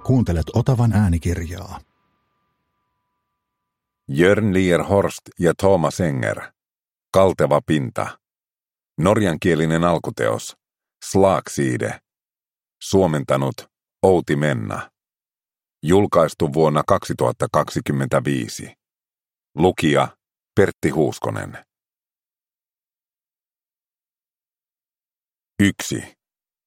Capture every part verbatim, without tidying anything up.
Kuuntelet Otavan äänikirjaa. Jörn Lier Horst ja Thomas Enger. Kalteva pinta. Norjankielinen alkuteos. Slagside. Suomentanut Outi Menna. Julkaistu vuonna kaksituhattakaksikymmentäviisi. Lukija Pertti Huuskonen. yksi.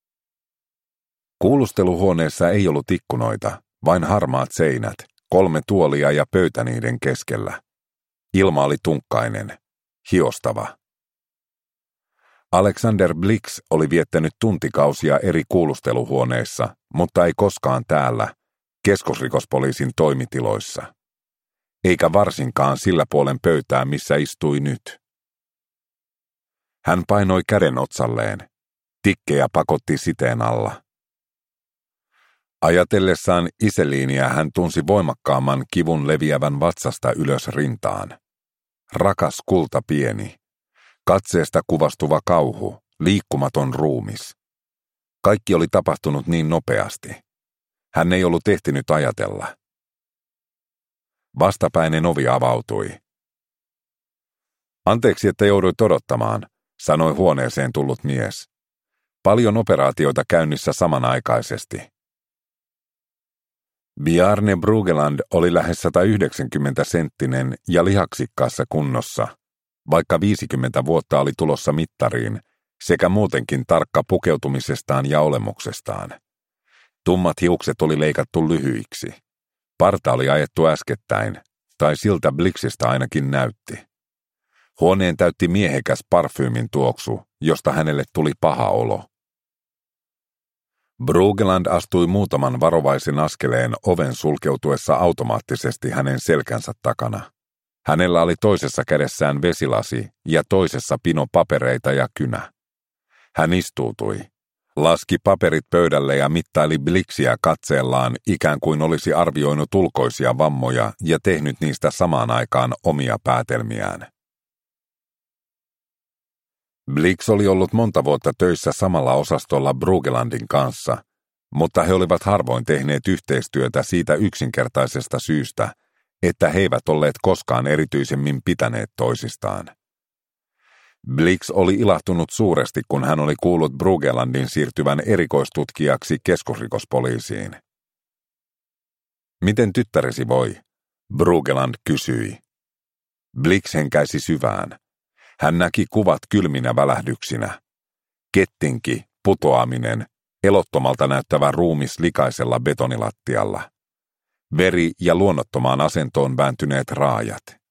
Kuulusteluhuoneessa ei ollut ikkunoita, vain harmaat seinät, kolme tuolia ja pöytä niiden keskellä. Ilma oli tunkkainen, hiostava. Alexander Blix oli viettänyt tuntikausia eri kuulusteluhuoneissa, mutta ei koskaan täällä, keskusrikospoliisin toimitiloissa. Eikä varsinkaan sillä puolen pöytää, missä istui nyt. Hän painoi käden otsalleen. Tikkejä pakotti siteen alla. Ajatellessaan Iseliiniä hän tunsi voimakkaamman kivun leviävän vatsasta ylös rintaan. Rakas kulta pieni. Katseesta kuvastuva kauhu, liikkumaton ruumis. Kaikki oli tapahtunut niin nopeasti. Hän ei ollut ehtinyt ajatella. Vastapäinen ovi avautui. Anteeksi, että jouduit odottamaan, sanoi huoneeseen tullut mies. Paljon operaatioita käynnissä samanaikaisesti. Bjarne Brugeland oli lähes sata yhdeksänkymmentä senttinen ja lihaksikkaassa kunnossa, vaikka viisikymmentä vuotta oli tulossa mittariin, sekä muutenkin tarkka pukeutumisestaan ja olemuksestaan. Tummat hiukset oli leikattu lyhyiksi. Parta oli ajettu äskettäin, tai siltä Blixistä ainakin näytti. Huoneen täytti miehekäs parfyymin tuoksu, josta hänelle tuli paha olo. Brugeland astui muutaman varovaisen askeleen oven sulkeutuessa automaattisesti hänen selkänsä takana. Hänellä oli toisessa kädessään vesilasi ja toisessa pino papereita ja kynä. Hän istuutui, laski paperit pöydälle ja mittaili Blixiä katseellaan ikään kuin olisi arvioinut ulkoisia vammoja ja tehnyt niistä samaan aikaan omia päätelmiään. Blix oli ollut monta vuotta töissä samalla osastolla Brugelandin kanssa, mutta he olivat harvoin tehneet yhteistyötä siitä yksinkertaisesta syystä, että he eivät olleet koskaan erityisemmin pitäneet toisistaan. Blix oli ilahtunut suuresti, kun hän oli kuullut Brugelandin siirtyvän erikoistutkijaksi keskusrikospoliisiin. Miten tyttäresi voi? Brugeland kysyi. Blix henkäisi syvään. Hän näki kuvat kylminä välähdyksinä. Kettinki, putoaminen, elottomalta näyttävä ruumis likaisella betonilattialla. Veri ja luonnottomaan asentoon vääntyneet raajat.